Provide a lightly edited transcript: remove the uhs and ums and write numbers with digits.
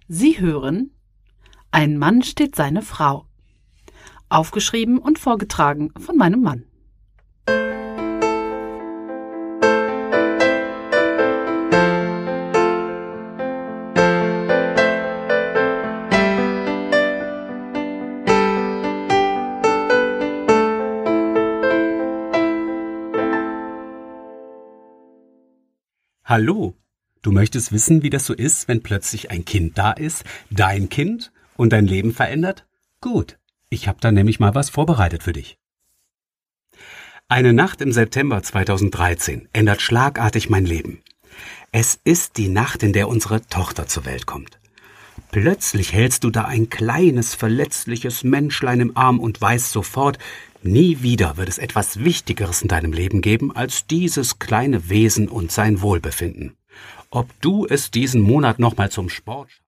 Sie hören Ein Mann steht seine Frau. Aufgeschrieben und vorgetragen von meinem Mann. Hallo, du möchtest wissen, wie das so ist, wenn plötzlich ein Kind da ist, dein Kind, und dein Leben verändert? Gut, ich habe da nämlich mal was vorbereitet für dich. Eine Nacht im September 2013 ändert schlagartig mein Leben. Es ist die Nacht, in der unsere Tochter zur Welt kommt. Plötzlich hältst du da ein kleines, verletzliches Menschlein im Arm und weißt sofort, nie wieder wird es etwas Wichtigeres in deinem Leben geben als dieses kleine Wesen und sein Wohlbefinden. Ob du es diesen Monat nochmal zum Sport